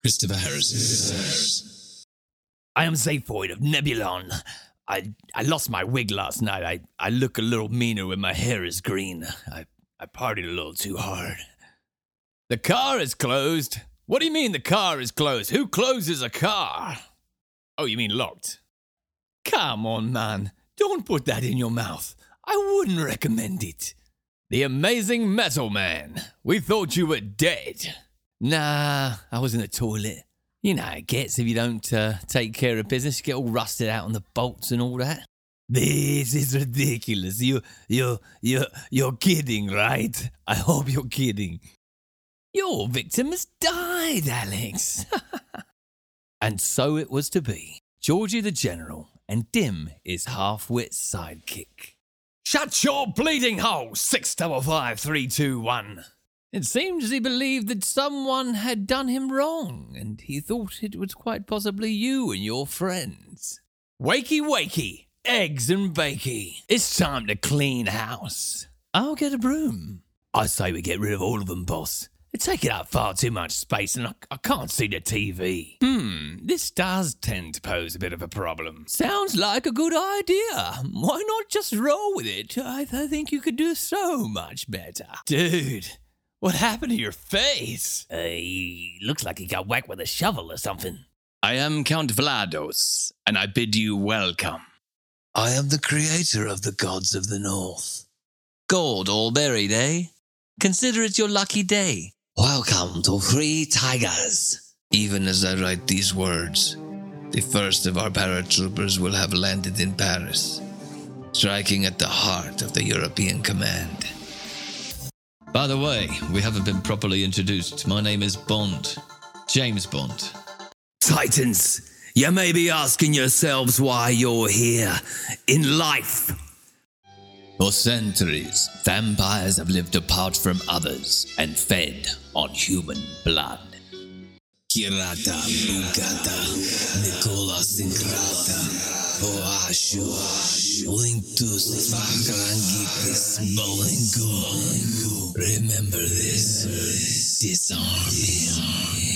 Christopher Harris. I am Zaphoid of Nebulon. I lost my wig last night. I look a little meaner when my hair is green. I partied a little too hard. The car is closed. What do you mean the car is closed? Who closes a car? Oh, you mean locked? Come on, man. Don't put that in your mouth. I wouldn't recommend it. The Amazing Metal Man. We thought you were dead. Nah, I was in the toilet. You know how it gets if you don't take care of business. You get all rusted out on the bolts and all that. This is ridiculous. You're kidding, right? I hope you're kidding. Your victim has died, Alex. And so it was to be. Georgie the General and Dim is half-wit's sidekick. Shut your bleeding hole, 655321. It seems he believed that someone had done him wrong, and he thought it was quite possibly you and your friends. Wakey, wakey, eggs and bakey. It's time to clean house. I'll get a broom. I say we get rid of all of them, boss. It's taking up far too much space, and I can't see the TV. This does tend to pose a bit of a problem. Sounds like a good idea. Why not just roll with it? I think you could do so much better. Dude, what happened to your face? Looks like he got whacked with a shovel or something. I am Count Vlados, and I bid you welcome. I am the creator of the gods of the north. Gold all buried, eh? Consider it your lucky day. Welcome to Three Tigers. Even as I write these words, the first of our paratroopers will have landed in Paris, striking at the heart of the European command. By the way, we haven't been properly introduced. My name is Bond. James Bond. Titans, you may be asking yourselves why you're here in life. For centuries, vampires have lived apart from others and fed on human blood. Kirata, Bugata, Nicolas Ingrata, Oashu, Linctus, Vakrangitis, Bolingu. Remember this, disarm him.